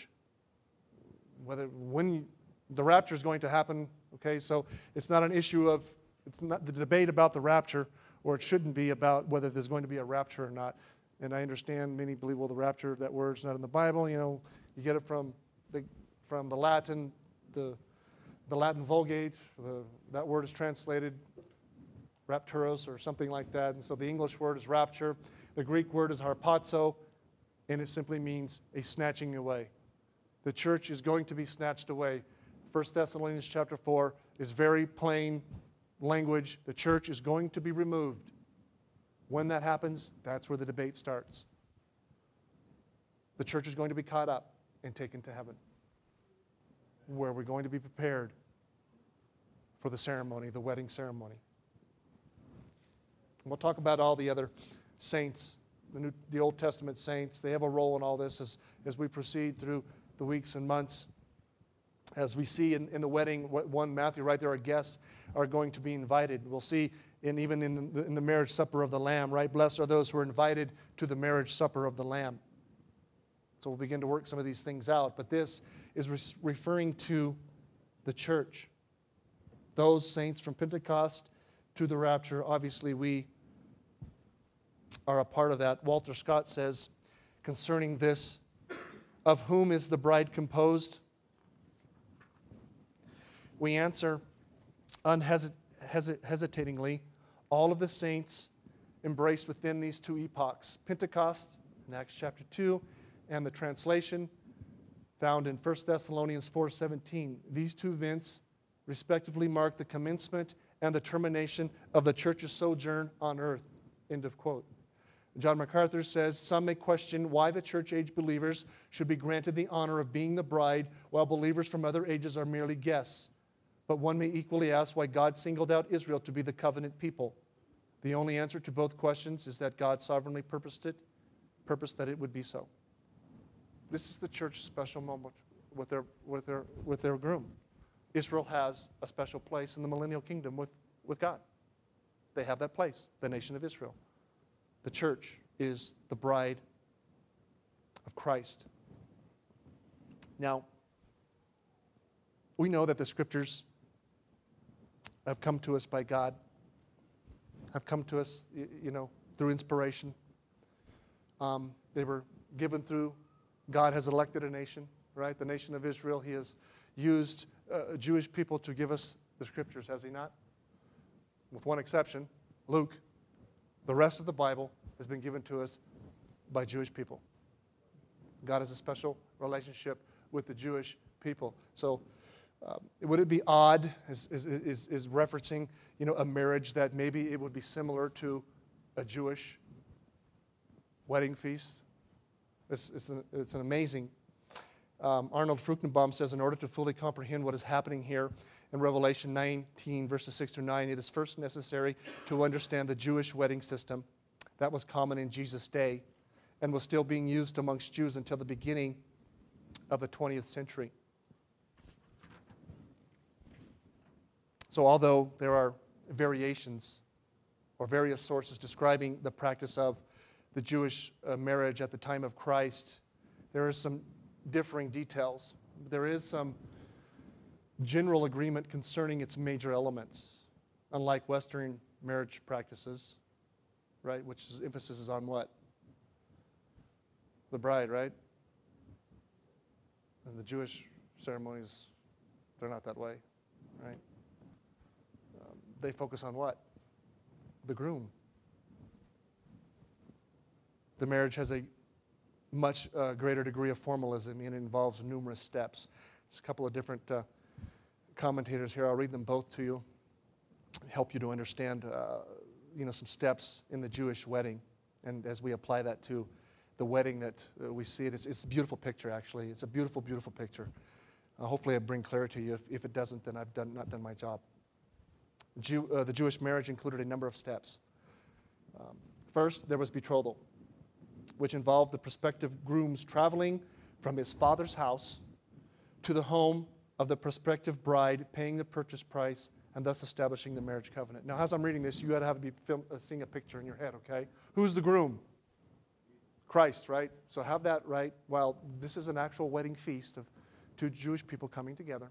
the rapture is going to happen, okay, so it's not an issue of, it's not the debate about the rapture, or it shouldn't be about whether there's going to be a rapture or not. And I understand many believe, well, the rapture, that word's not in the Bible. You know, you get it from the Latin, the Latin Vulgate. That word is translated rapturos or something like that. And so the English word is rapture. The Greek word is harpazo, and it simply means a snatching away. The church is going to be snatched away. 1 Thessalonians chapter 4 is very plain language. The church is going to be removed. When that happens, that's where the debate starts. The church is going to be caught up and taken to heaven, where we're going to be prepared for the ceremony, the wedding ceremony. And we'll talk about all the other saints, the Old Testament saints. They have a role in all this as we proceed through the weeks and months. As we see in the wedding, Matthew, right there, our guests are going to be invited. We'll see even in the marriage supper of the Lamb, right? Blessed are those who are invited to the marriage supper of the Lamb. So we'll begin to work some of these things out. But this is referring to the church. Those saints from Pentecost to the rapture, obviously we are a part of that. Walter Scott says concerning this, of whom is the bride composed? We answer unhesitatingly, all of the saints embraced within these two epochs, Pentecost in Acts chapter 2, and the translation found in 1 Thessalonians 4:17. These two events respectively mark the commencement and the termination of the church's sojourn on earth. End of quote. John MacArthur says, some may question why the church-age believers should be granted the honor of being the bride, while believers from other ages are merely guests. But one may equally ask why God singled out Israel to be the covenant people. The only answer to both questions is that God sovereignly purposed that it would be so. This is the church's special moment with their groom. Israel has a special place in the millennial kingdom with God. They have that place, the nation of Israel. The church is the bride of Christ. Now, we know that the scriptures have come to us by God, have come to us, through inspiration. They were given through, God has elected a nation, right? The nation of Israel. He has used Jewish people to give us the scriptures, has he not? With one exception, Luke. The rest of the Bible has been given to us by Jewish people. God has a special relationship with the Jewish people. So, would it be odd, is referencing, a marriage that maybe it would be similar to a Jewish wedding feast? It's an amazing. Arnold Fruchtenbaum says, in order to fully comprehend what is happening here in Revelation 19, verses 6 to 9, it is first necessary to understand the Jewish wedding system that was common in Jesus' day and was still being used amongst Jews until the beginning of the 20th century. So although there are variations or various sources describing the practice of the Jewish marriage at the time of Christ, there are some differing details. There is some general agreement concerning its major elements, unlike Western marriage practices, right? Which is emphasis is on what? The bride, right? And the Jewish ceremonies, they're not that way, right? They focus on what? The groom. The marriage has a much greater degree of formalism, and it involves numerous steps. There's a couple of different commentators here. I'll read them both to you, help you to understand some steps in the Jewish wedding, and as we apply that to the wedding that we see it's a beautiful picture, actually. It's a beautiful, beautiful picture. Hopefully I bring clarity to you. If it doesn't, then I've not done my job. The Jewish marriage included a number of steps. First, there was betrothal, which involved the prospective groom's traveling from his father's house to the home of the prospective bride, paying the purchase price, and thus establishing the marriage covenant. Now, as I'm reading this, you got to have seeing a picture in your head, okay? Who's the groom? Christ, right? So have that right. While this is an actual wedding feast of two Jewish people coming together,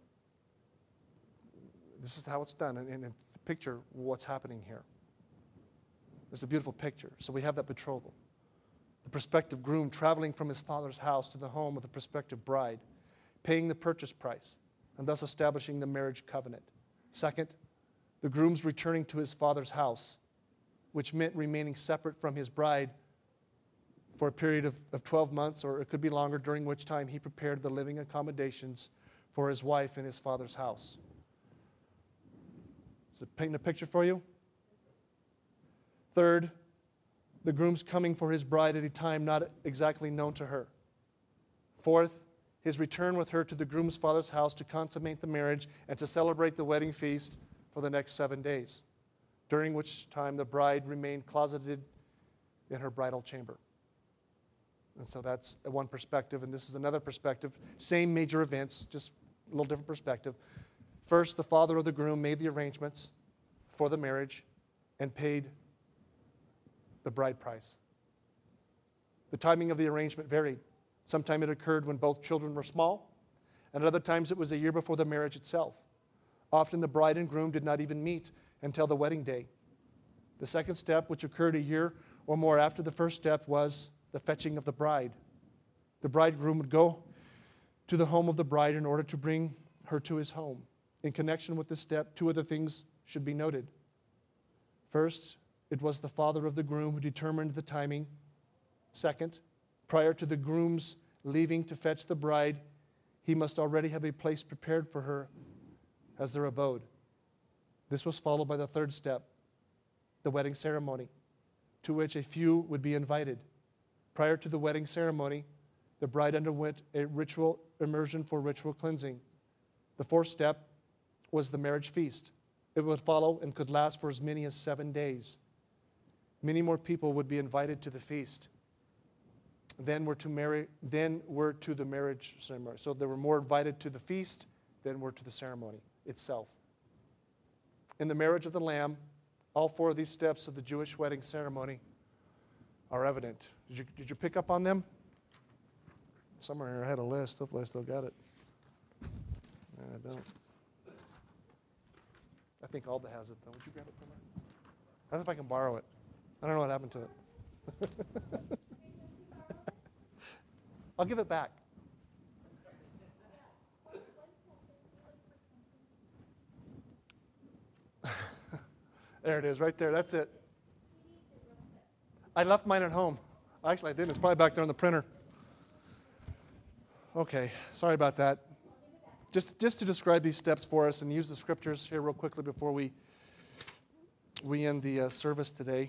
this is how it's done. And picture what's happening here. It's a beautiful picture. So we have that betrothal. The prospective groom traveling from his father's house to the home of the prospective bride, paying the purchase price, and thus establishing the marriage covenant. Second, the groom's returning to his father's house, which meant remaining separate from his bride for a period of 12 months, or it could be longer, during which time he prepared the living accommodations for his wife in his father's house. Is it painting a picture for you? Third, the groom's coming for his bride at a time not exactly known to her. Fourth, his return with her to the groom's father's house to consummate the marriage and to celebrate the wedding feast for the next 7 days, during which time the bride remained closeted in her bridal chamber. And so that's one perspective, and this is another perspective. Same major events, just a little different perspective. First, the father of the groom made the arrangements for the marriage and paid the bride price. The timing of the arrangement varied. Sometimes it occurred when both children were small, and at other times it was a year before the marriage itself. Often the bride and groom did not even meet until the wedding day. The second step, which occurred a year or more after the first step, was the fetching of the bride. The bridegroom would go to the home of the bride in order to bring her to his home. In connection with this step, two other things should be noted. First, it was the father of the groom who determined the timing. Second, prior to the groom's leaving to fetch the bride, he must already have a place prepared for her as their abode. This was followed by the third step, the wedding ceremony, to which a few would be invited. Prior to the wedding ceremony, the bride underwent a ritual immersion for ritual cleansing. The fourth step was the marriage feast. It would follow and could last for as many as 7 days. Many more people would be invited to the feast than were to the marriage ceremony. So there were more invited to the feast than were to the ceremony itself. In the marriage of the Lamb, all four of these steps of the Jewish wedding ceremony are evident. Did you pick up on them? Somewhere here I had a list. Hopefully I still got it. No, I don't. I think Alda has it, though. Would you grab it from her? I don't know if I can borrow it. I don't know what happened to it. I'll give it back. There it is, right there. That's it. I left mine at home. Actually, I didn't. It's probably back there on the printer. Okay, sorry about that. Just to describe these steps for us and use the scriptures here real quickly before we end the service today.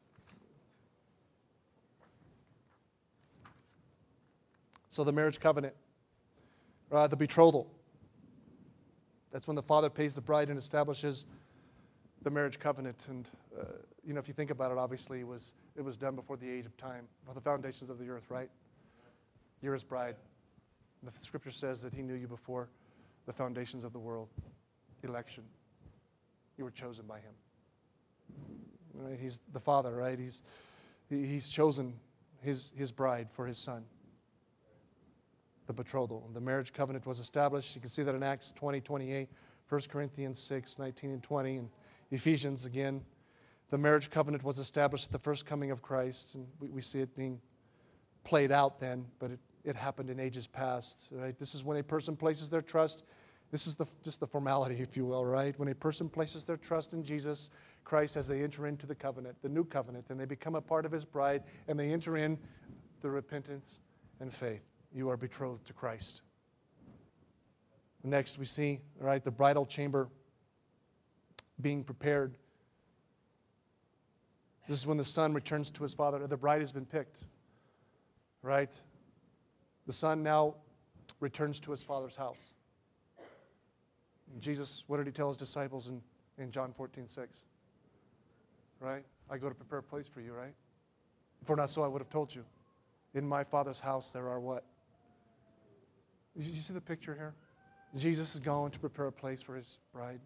So the marriage covenant, the betrothal. That's when the father pays the bride and establishes the marriage covenant. And if you think about it, obviously it was done before the age of time, before the foundations of the earth, right? You're his bride. The scripture says that he knew you before the foundations of the world. Election. You were chosen by him. Right? He's the father, right? He's chosen his bride for his son. The betrothal. The marriage covenant was established. You can see that in Acts 20:28, 1 Corinthians 6:19 and 20, and Ephesians again. The marriage covenant was established at the first coming of Christ, and we see it being played out then, but it happened in ages past. Right? This is when a person places their trust. This is just the formality, if you will, right? When a person places their trust in Jesus Christ as they enter into the covenant, the new covenant, and they become a part of his bride, and they enter in the repentance and faith. You are betrothed to Christ. Next, we see, right, the bridal chamber being prepared. This is when the son returns to his father. The bride has been picked, right? The son now returns to his father's house. And Jesus, what did he tell his disciples in John 14:6? Right? I go to prepare a place for you, right? For not so I would have told you. In my Father's house there are what? Did you see the picture here? Jesus is going to prepare a place for his bride.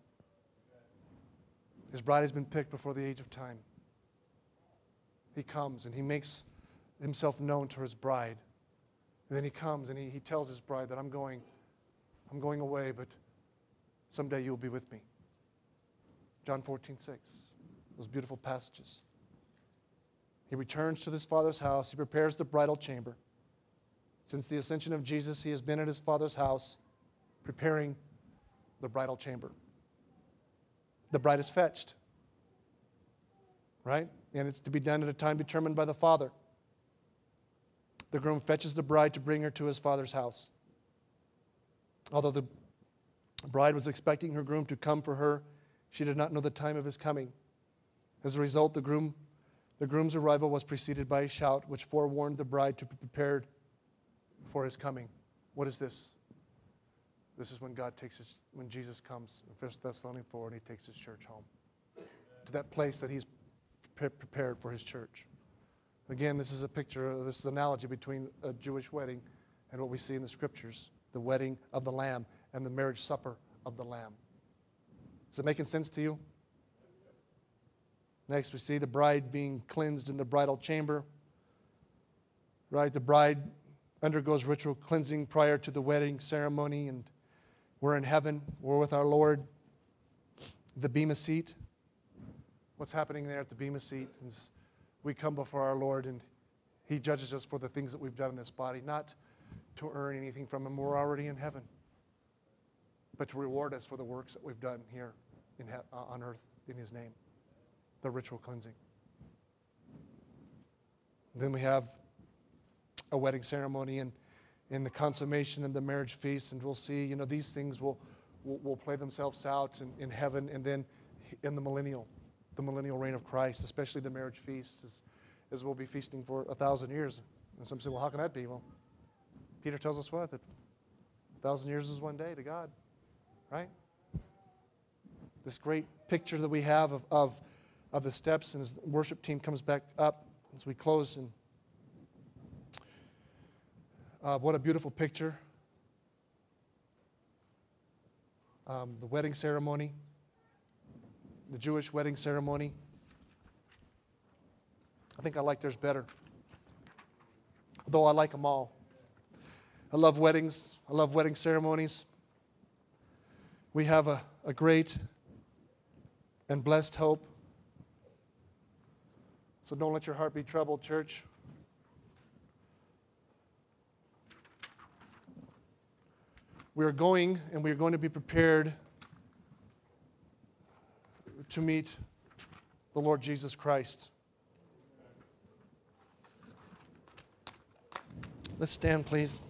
His bride has been picked before the age of time. He comes and he makes himself known to his bride. And then he comes and he tells his bride that I'm going away, but someday you'll be with me. John 14:6. Those beautiful passages. He returns to his father's house. He prepares the bridal chamber. Since the ascension of Jesus, he has been at his father's house preparing the bridal chamber. The bride is fetched, right? And it's to be done at a time determined by the father. The groom fetches the bride to bring her to his father's house. Although the bride was expecting her groom to come for her, she did not know the time of his coming. As a result, the groom's arrival was preceded by a shout which forewarned the bride to be prepared for his coming. What is this? This is when when Jesus comes in 1 Thessalonians 4 and he takes his church home to that place that he's prepared for his church. Again, this is an analogy between a Jewish wedding and what we see in the scriptures, the wedding of the Lamb and the marriage supper of the Lamb. Is it making sense to you? Next, we see the bride being cleansed in the bridal chamber. Right? The bride undergoes ritual cleansing prior to the wedding ceremony, and we're in heaven. We're with our Lord. The Bema seat. What's happening there at the Bema seat is we come before our Lord, and he judges us for the things that we've done in this body, not to earn anything from him. We're already in heaven, but to reward us for the works that we've done here on earth in his name. The ritual cleansing. Then we have a wedding ceremony and the consummation and the marriage feast, and we'll see, these things will play themselves out in heaven, and then in the millennial reign of Christ, especially the marriage feast, as we'll be feasting for 1,000 years. And some say, well, how can that be? Well, Peter tells us what? That 1,000 years is one day to God, right? This great picture that we have of the steps, and as the worship team comes back up as we close, and what a beautiful picture. The wedding ceremony, the Jewish wedding ceremony. I think I like theirs better, though I like them all. I love weddings. I love wedding ceremonies. We have a great and blessed hope. So don't let your heart be troubled, church. We are going to be prepared to meet the Lord Jesus Christ. Let's stand, please.